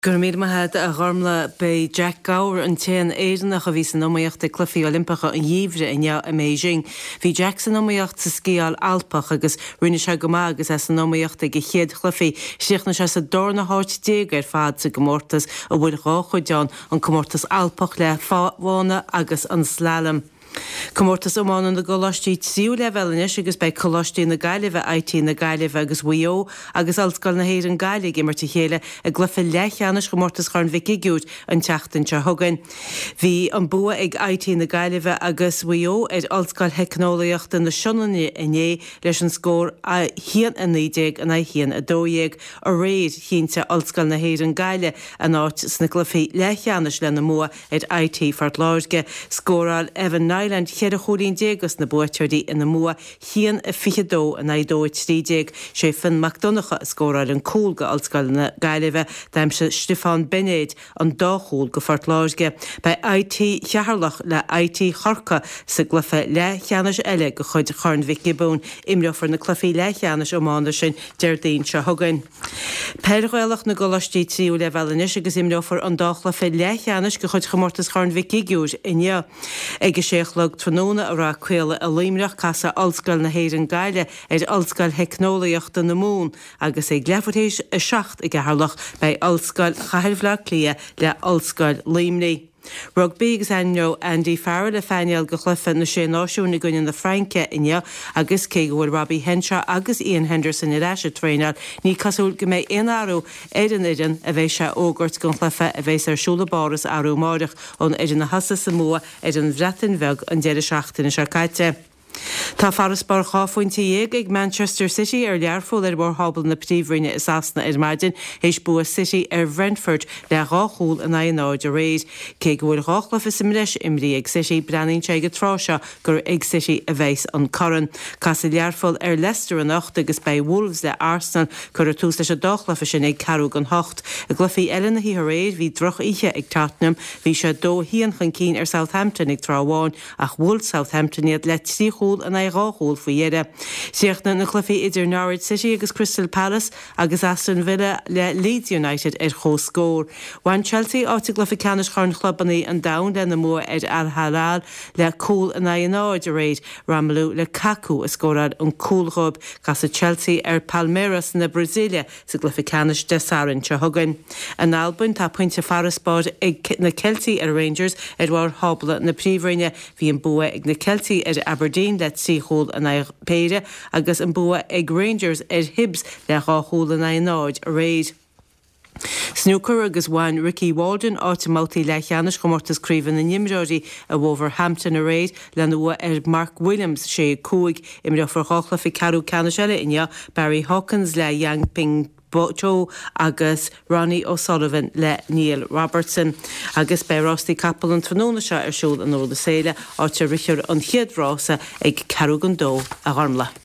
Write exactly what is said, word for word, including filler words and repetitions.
Gur míad maithe a gharmla bei Jack Gower an téan éireannach a bhí san nóíocht clufií Olympacha an dhíomhre in in Beijing. Bhí Jack san nóíocht sa scíal Alpach agus rinne se go maith agus as san nóíocht ag chéad chlufií siachna se sa dorna háit déag ar fad sa gomórtas a bhfuil rá chuideán an comórtas Alpach le fáhána agus an slalom. Comórtas amán na golastí tíú levelnis agus bei colastí na gaiileh I T na gaiileh agus bhuió agus alscoil na héir an gaiile immer te chéile a glufa lechanis gomórtas chuin vikigiút an teachtain se thugain. Bhí an bua ag I T na gaiileh agus bhuió ag alscoil heicnólaíocht na sionnaí iné leis an scór a hían a nídéag an a hían a dóéag a réad hínte alscoil na héir an gaiile an áit sna glufií lechanis le na mua ag I T fart láirge scóráil Evan Nyland chead a chólín dégus na buirteirí in na mua hían a fichadó a naidóid trídéag sé fin McDonacha scóráil an cúlga alscoil na gaiileh daim se Stefan Benéid an dáchúl go fart láirge bei I T chearlach le I T chorca sa glufa le cheannis eile go chuid chorn vicibún imreofar na clufií le cheannis ómána sin deirdaon se thugain. Peirghailach na golastí tríú le bhelanis agus imreofar an dáchla le cheannis go chuid chomórtas chorn vikigiúr inne ag sé lug tróna a ra cuile a líimreach casa alscoil na héir an gaiile ar alscoil heicnólaíochta na mún agus é glefatéis a seacht i gcearlach bei alscoil chathirhla clia le alscoil líimní. Rugby agus anó Andy Farrell le feineal go chlufa na sé náisiún na gcuine na Franke inne agus cé go bhfuil Robbie Henshaw agus Ian Henderson i leis a tréineal ní casúil go méid in áú éan idan a bheith se ógurt gon chlufa a bheits ar siúla báras áú máireach ón idir na hasa sa mua ar an bhreatain bheg an deidir seachtain na seacaite. Tá faras bar cháfointe dhéag ag Manchester City ar learfol ar bor habal na príomhrinne is asna ar maidin héis bua City ar Brentford le ráchúil an aonáid a réid. Cé go bhfuil ráchlafa simreis imrí ag City breanín sé go tráseo gur ag City a bheits an coran. Cas i learfol ar Leicester an ocht agus bei Wolves le Arsenal gur a tús leis a dóchlafa sin ag carú an hocht. A glufií eile na hí réid hí droch ihe ag Tottenham hí se dó hían chun cín ar Southampton ag tráháin ach bhfuil Southampton iad le tí húl an é ráhúl fa dhéire. Siachna na clufií idir Norwich City agus Crystal Palace agus Aston Villa le Leeds United ar chó scór. Bhain Chelsea áte glufa canis chun chlubaní an dain le na mór ar Al Hilal le cúl an aonáid a réid Romelu Lukaku a scórad an cúlchob gas a Chelsea ar Palmeiras na Brasília sa glufa canis de Sarin se thugain. An Albon tá pointe faraspáid ag na Celtic ar Rangers ar bhar habla na príomhrinne hí an bua ag na Celtic ar Aberdeen le síhól an éir péire agus an bua ag Rangers ar Hibs le ráthúil an aonáid a réid. Snooker agus bhain Ricky Walden áte mátaí le cheannis chomórtas críomhan na nimróí a Wolverhampton a réid le nua ar Mark Williams sé cúig imreofar cháchla fi carú canis eile inne Barry Hawkins le Yang Ping Joe agus Ronnie O'Sullivan le Neil Robertson agus bei Rosti Capel an tróna se ar siúl an óda séile áte Richard an chiadrása ag carúgan dó a gharmla.